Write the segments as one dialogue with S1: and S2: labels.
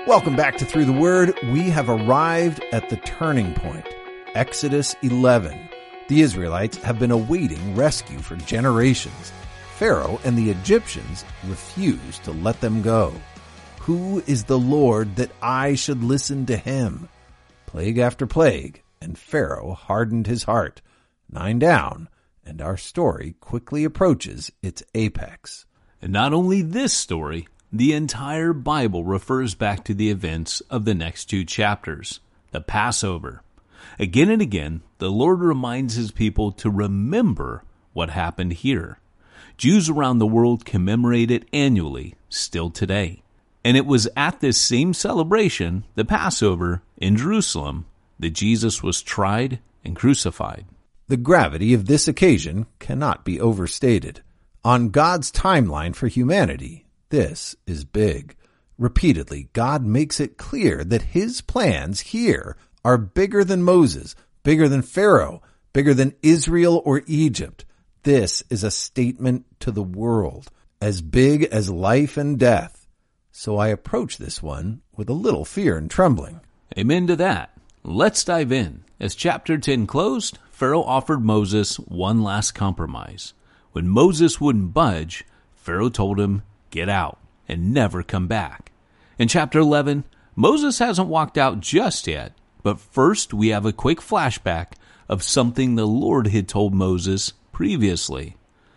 S1: Welcome back to Through the Word. We have arrived at the turning point. Exodus 11. The Israelites have been awaiting rescue for generations. Pharaoh and the Egyptians refuse to let them go. Who is the Lord that I should listen to him? Plague after plague, and Pharaoh hardened his heart. 9 down, and our story quickly approaches its apex.
S2: And not only this story, the entire Bible refers back to the events of the next 2 chapters, the Passover. Again and again, the Lord reminds his people to remember what happened here. Jews around the world commemorate it annually, still today. And it was at this same celebration, the Passover, in Jerusalem, that Jesus was tried and crucified.
S1: The gravity of this occasion cannot be overstated. On God's timeline for humanity, this is big. Repeatedly, God makes it clear that his plans here are bigger than Moses, bigger than Pharaoh, bigger than Israel or Egypt. This is a statement to the world, as big as life and death. So I approach this one with a little fear and trembling.
S2: Amen to that. Let's dive in. As chapter 10 closed, Pharaoh offered Moses one last compromise. When Moses wouldn't budge, Pharaoh told him, "Get out and never come back." In chapter 11, Moses hasn't walked out just yet, but first we have a quick flashback of something the Lord had told Moses previously.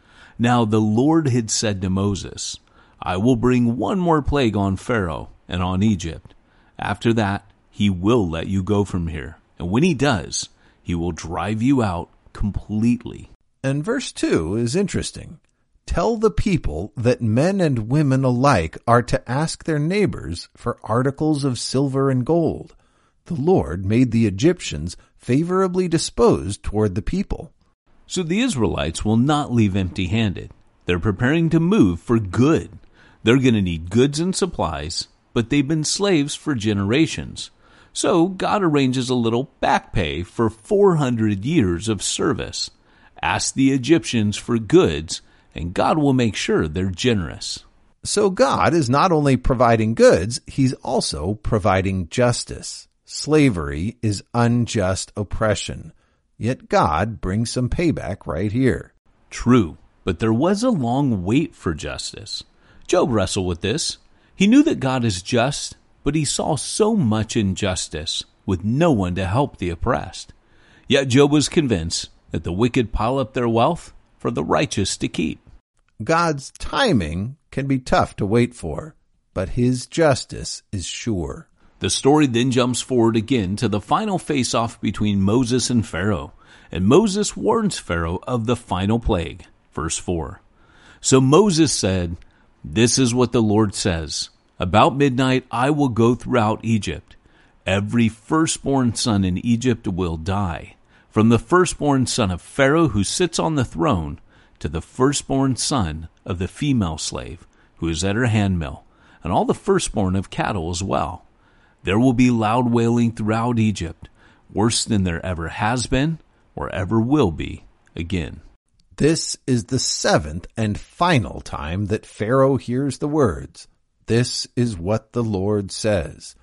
S2: Now the Lord had said to Moses, "I will bring one more plague on Pharaoh and on Egypt. After that, he will let you go from here. And when he does, he will drive you out completely."
S1: And verse 2 is interesting. Tell the people that men and women alike are to ask their neighbors for articles of silver and gold. The Lord made the Egyptians favorably disposed toward the people.
S2: So the Israelites will not leave empty-handed. They're preparing to move for good. They're going to need goods and supplies, but they've been slaves for generations. So God arranges a little back pay for 400 years of service. Ask the Egyptians for goods, and God will make sure they're generous.
S1: So God is not only providing goods, he's also providing justice. Slavery is unjust oppression. Yet God brings some payback right here.
S2: True, but there was a long wait for justice. Job wrestled with this. He knew that God is just, but he saw so much injustice with no one to help the oppressed. Yet Job was convinced that the wicked pile up their wealth for the righteous to keep.
S1: God's timing can be tough to wait for, but his justice is sure.
S2: The story then jumps forward again to the final face-off between Moses and Pharaoh, and Moses warns Pharaoh of the final plague. Verse 4. So Moses said, "This is what the Lord says. About midnight I will go throughout Egypt. Every firstborn son in Egypt will die, from the firstborn son of Pharaoh who sits on the throne to the firstborn son of the female slave who is at her handmill, and all the firstborn of cattle as well. There will be loud wailing throughout Egypt, worse than there ever has been or ever will be again."
S1: This is the 7th and final time that Pharaoh hears the words, "This is what the Lord says."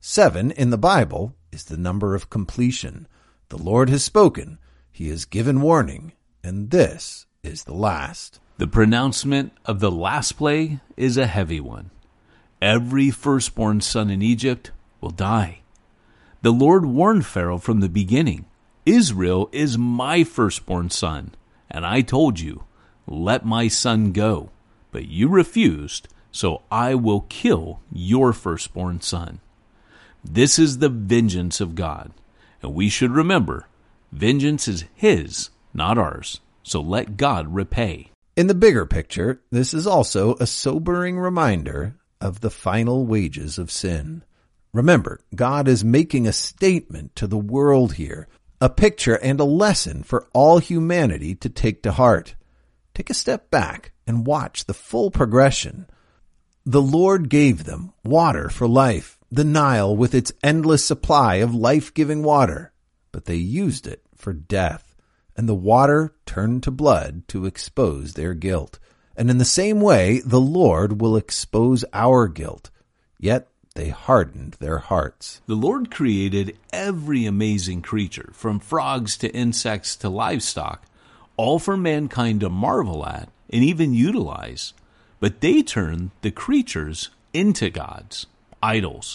S1: 7 in the Bible is the number of completion. The Lord has spoken, he has given warning, and this is the last.
S2: The pronouncement of the last plague is a heavy one. Every firstborn son in Egypt will die. The Lord warned Pharaoh from the beginning, "Israel is my firstborn son, and I told you, let my son go, but you refused, so I will kill your firstborn son." This is the vengeance of God, and we should remember, vengeance is his, not ours, so let God repay.
S1: In the bigger picture, this is also a sobering reminder of the final wages of sin. Remember, God is making a statement to the world here, a picture and a lesson for all humanity to take to heart. Take a step back and watch the full progression. The Lord gave them water for life, the Nile with its endless supply of life-giving water, but they used it for death, and the water turned to blood to expose their guilt. And in the same way, the Lord will expose our guilt. Yet they hardened their hearts.
S2: The Lord created every amazing creature, from frogs to insects to livestock, all for mankind to marvel at and even utilize. But they turned the creatures into gods, idols.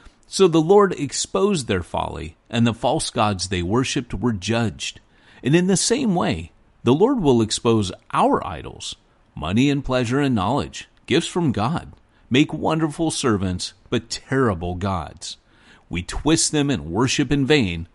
S2: So the Lord exposed their folly, and the false gods they worshipped were judged. And in the same way, the Lord will expose our idols, money and pleasure and knowledge, gifts from God, make wonderful servants, but terrible gods. We twist them and worship in vain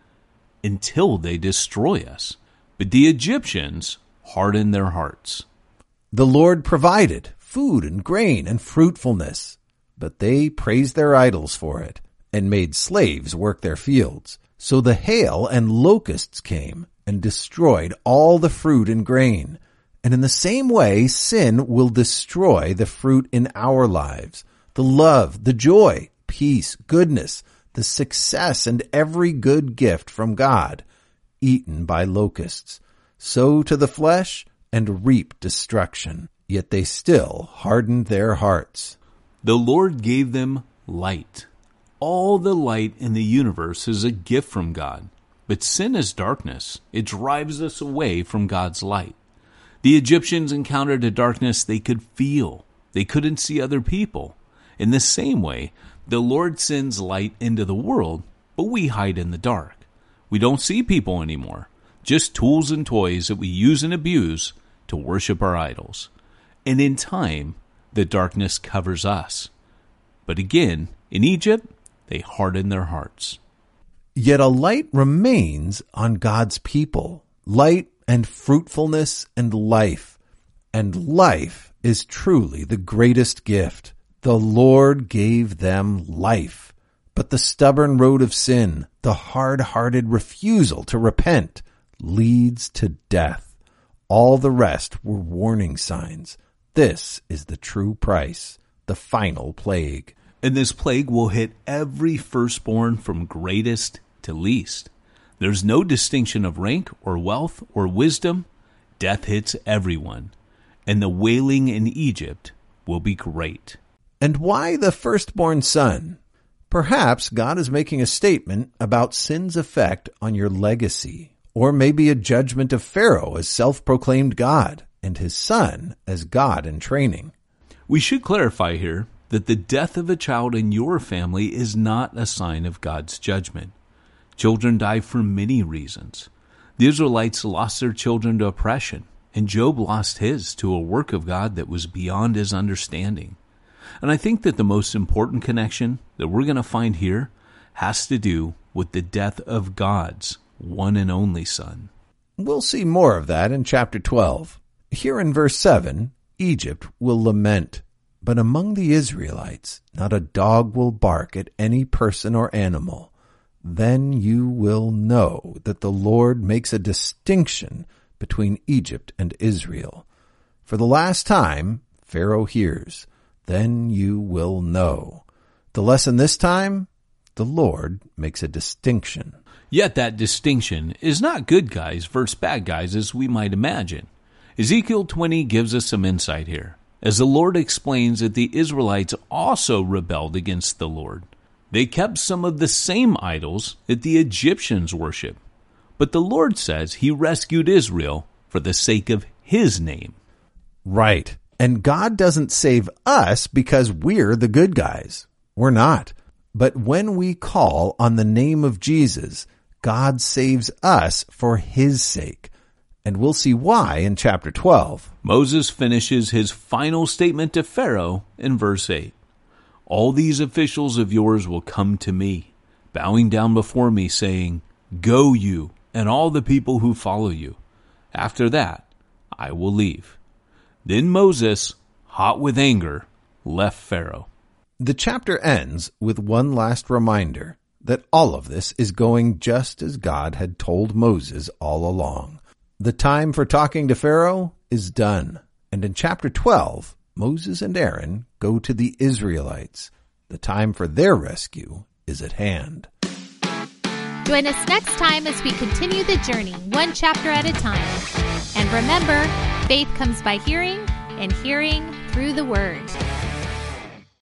S2: until they destroy us. But the Egyptians hardened their hearts.
S1: The Lord provided food and grain and fruitfulness, but they praised their idols for it and made slaves work their fields. So the hail and locusts came and destroyed all the fruit and grain. And in the same way, sin will destroy the fruit in our lives, the love, the joy, peace, goodness, the success, and every good gift from God, eaten by locusts. Sow to the flesh and reap destruction. Yet they still hardened their hearts.
S2: The Lord gave them light. All the light in the universe is a gift from God. But sin is darkness. It drives us away from God's light. The Egyptians encountered a darkness they could feel. They couldn't see other people. In the same way, the Lord sends light into the world, but we hide in the dark. We don't see people anymore, just tools and toys that we use and abuse to worship our idols. And in time, the darkness covers us. But again, in Egypt, they hardened their hearts.
S1: Yet a light remains on God's people. Light and fruitfulness and life. And life is truly the greatest gift. The Lord gave them life. But the stubborn road of sin, the hard-hearted refusal to repent, leads to death. All the rest were warning signs. This is the true price, the final plague.
S2: And this plague will hit every firstborn from greatest to least. There's no distinction of rank or wealth or wisdom. Death hits everyone. And the wailing in Egypt will be great.
S1: And why the firstborn son? Perhaps God is making a statement about sin's effect on your legacy, or maybe a judgment of Pharaoh as self-proclaimed God and his son as God in training.
S2: We should clarify here that the death of a child in your family is not a sign of God's judgment. Children die for many reasons. The Israelites lost their children to oppression, and Job lost his to a work of God that was beyond his understanding. And I think that the most important connection that we're going to find here has to do with the death of God's one and only Son.
S1: We'll see more of that in chapter 12. Here in verse 7, Egypt will lament, but among the Israelites not a dog will bark at any person or animal. Then you will know that the Lord makes a distinction between Egypt and Israel. For the last time, Pharaoh hears. Then you will know. The lesson this time, the Lord makes a distinction.
S2: Yet that distinction is not good guys versus bad guys as we might imagine. Ezekiel 20 gives us some insight here, as the Lord explains that the Israelites also rebelled against the Lord. They kept some of the same idols that the Egyptians worship. But the Lord says he rescued Israel for the sake of his name.
S1: Right. And God doesn't save us because we're the good guys. We're not. But when we call on the name of Jesus, God saves us for his sake. And we'll see why in chapter 12.
S2: Moses finishes his final statement to Pharaoh in verse 8. All these officials of yours will come to me, bowing down before me, saying, Go you, and all the people who follow you. After that, I will leave. Then Moses, hot with anger, left Pharaoh.
S1: The chapter ends with one last reminder that all of this is going just as God had told Moses all along. The time for talking to Pharaoh is done. And in chapter 12, Moses and Aaron go to the Israelites. The time for their rescue is at hand.
S3: Join us next time as we continue the journey, one chapter at a time. And remember, faith comes by hearing, and hearing through the Word.